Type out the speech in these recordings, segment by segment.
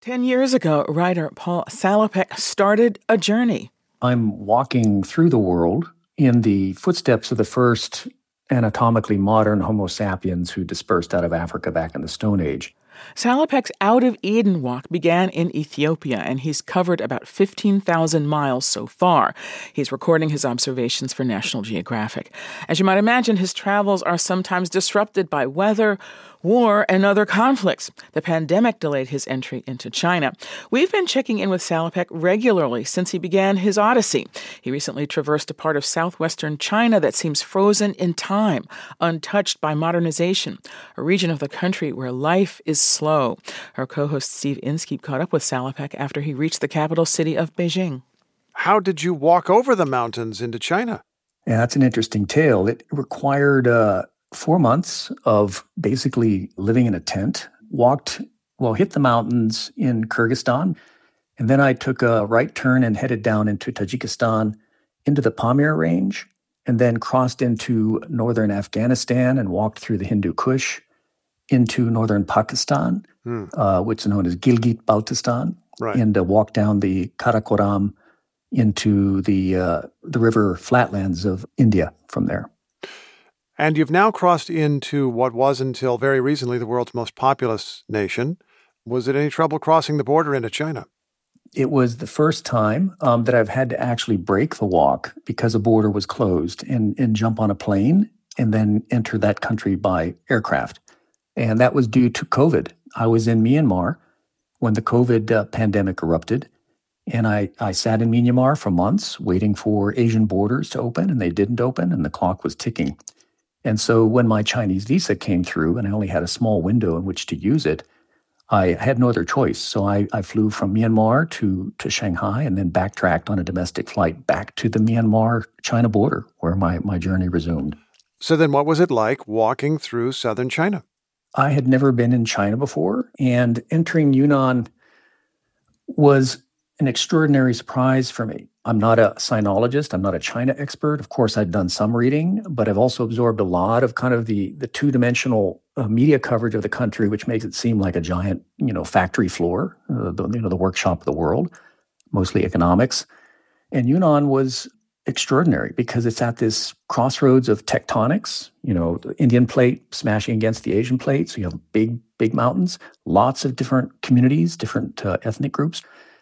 10 years ago, writer Paul Salopek started a journey. I'm walking through the world in the footsteps of the first anatomically modern Homo sapiens who dispersed out of Africa back in the Stone Age. Salopek's Out of Eden walk began in Ethiopia, and he's covered about 15,000 miles so far. He's recording his observations for National Geographic. As you might imagine, his travels are sometimes disrupted by weather, war, and other conflicts. The pandemic delayed his entry into China. We've been checking in with Salopek regularly since he began his odyssey. He recently traversed a part of southwestern China that seems frozen in time, untouched by modernization, a region of the country where life is slow. Our co-host Steve Inskeep caught up with Salopek after he reached the capital city of Beijing. How did you walk over the mountains into China? Yeah, that's an interesting tale. It required 4 months of basically living in a tent, hit the mountains in Kyrgyzstan, and then I took a right turn and headed down into Tajikistan, into the Pamir Range, and then crossed into northern Afghanistan and walked through the Hindu Kush into northern Pakistan, which is known as Gilgit-Baltistan, and walked down the Karakoram into the river flatlands of India from there. And you've now crossed into what was until very recently the world's most populous nation. Was it any trouble crossing the border into China? It was the first time that I've had to actually break the walk because a border was closed and jump on a plane and then enter that country by aircraft. And that was due to COVID. I was in Myanmar when the COVID pandemic erupted. And I sat in Myanmar for months waiting for Asian borders to open, and they didn't open, and the clock was ticking. And so when my Chinese visa came through, and I only had a small window in which to use it, I had no other choice. So I flew from Myanmar to Shanghai and then backtracked on a domestic flight back to the Myanmar-China border where my journey resumed. So then what was it like walking through southern China? I had never been in China before, and entering Yunnan was an extraordinary surprise for me. I'm not a sinologist. I'm not a China expert. Of course, I've done some reading, but I've also absorbed a lot of kind of the two-dimensional media coverage of the country, which makes it seem like a giant, factory floor, the workshop of the world, mostly economics. And Yunnan was extraordinary because it's at this crossroads of tectonics, the Indian plate smashing against the Asian plate. So you have big mountains, lots of different communities, different ethnic groups.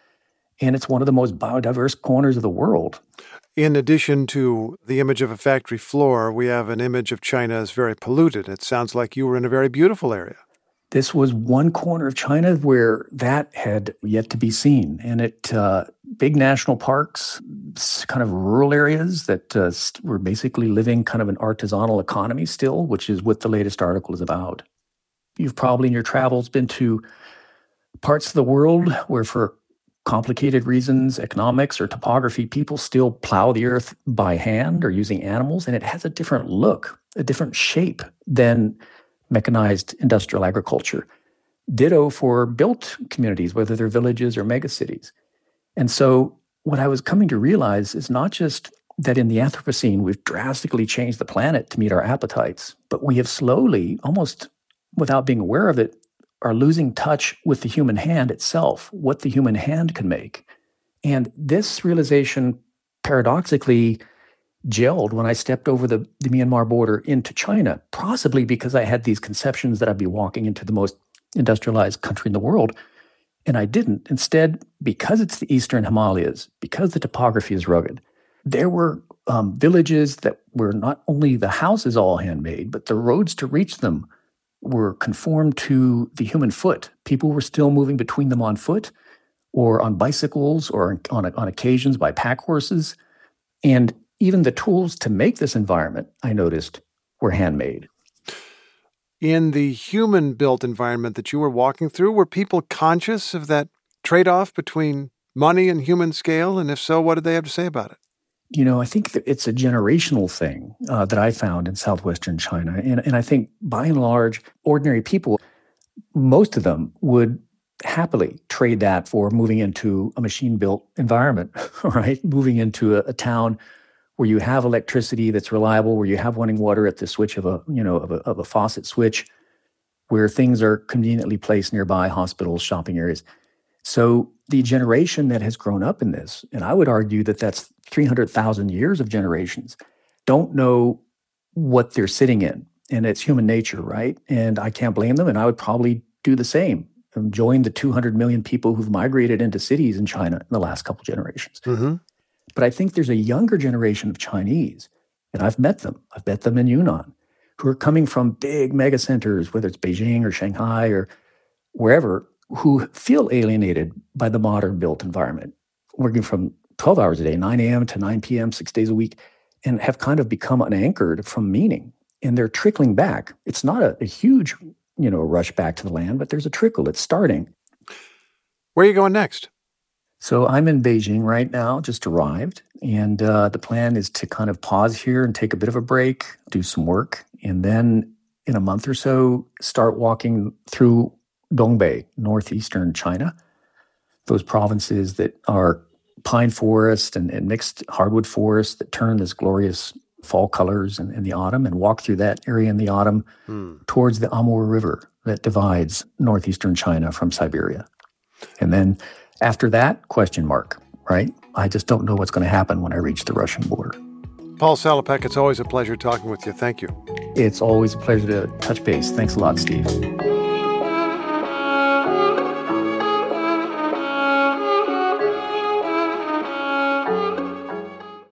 And it's one of the most biodiverse corners of the world. In addition to the image of a factory floor, we have an image of China as very polluted. It sounds like you were in a very beautiful area. This was one corner of China where that had yet to be seen. And big national parks, kind of rural areas that were basically living kind of an artisanal economy still, which is what the latest article is about. You've probably in your travels been to parts of the world where for complicated reasons, economics or topography, people still plow the earth by hand or using animals, and it has a different look, a different shape than mechanized industrial agriculture. Ditto for built communities, whether they're villages or megacities. And so what I was coming to realize is not just that in the Anthropocene, we've drastically changed the planet to meet our appetites, but we have slowly, almost without being aware of it, are losing touch with the human hand itself, what the human hand can make. And this realization paradoxically gelled when I stepped over the Myanmar border into China, possibly because I had these conceptions that I'd be walking into the most industrialized country in the world. And I didn't. Instead, because it's the Eastern Himalayas, because the topography is rugged, there were villages that were not only the houses all handmade, but the roads to reach them were conformed to the human foot. People were still moving between them on foot or on bicycles or on occasions by pack horses. And even the tools to make this environment, I noticed, were handmade. In the human-built environment that you were walking through, were people conscious of that trade-off between money and human scale? And if so, what did they have to say about it? I think that it's a generational thing that I found in southwestern China. And I think, by and large, ordinary people, most of them would happily trade that for moving into a machine-built environment, right? Moving into a town where you have electricity that's reliable, where you have running water at the switch of a faucet switch, where things are conveniently placed nearby, hospitals, shopping areas. So the generation that has grown up in this, and I would argue that that's 300,000 years of generations, don't know what they're sitting in. And it's human nature, right? And I can't blame them. And I would probably do the same. Join the 200 million people who've migrated into cities in China in the last couple generations. Mm-hmm. But I think there's a younger generation of Chinese, and I've met them. I've met them in Yunnan, who are coming from big mega centers, whether it's Beijing or Shanghai or wherever, who feel alienated by the modern built environment, working from 12 hours a day, 9 a.m. to 9 p.m., 6 days a week, and have kind of become unanchored from meaning. And they're trickling back. It's not a huge, rush back to the land, but there's a trickle. It's starting. Where are you going next? So I'm in Beijing right now, just arrived. And the plan is to kind of pause here and take a bit of a break, do some work, and then in a month or so, start walking through Dongbei, northeastern China, those provinces that are pine forest and mixed hardwood forest that turn this glorious fall colors in the autumn, and walk through that area in the autumn towards the Amur River that divides northeastern China from Siberia. And then after that, question mark, right? I just don't know what's going to happen when I reach the Russian border. Paul Salopek, it's always a pleasure talking with you. Thank you. It's always a pleasure to touch base. Thanks a lot, Steve.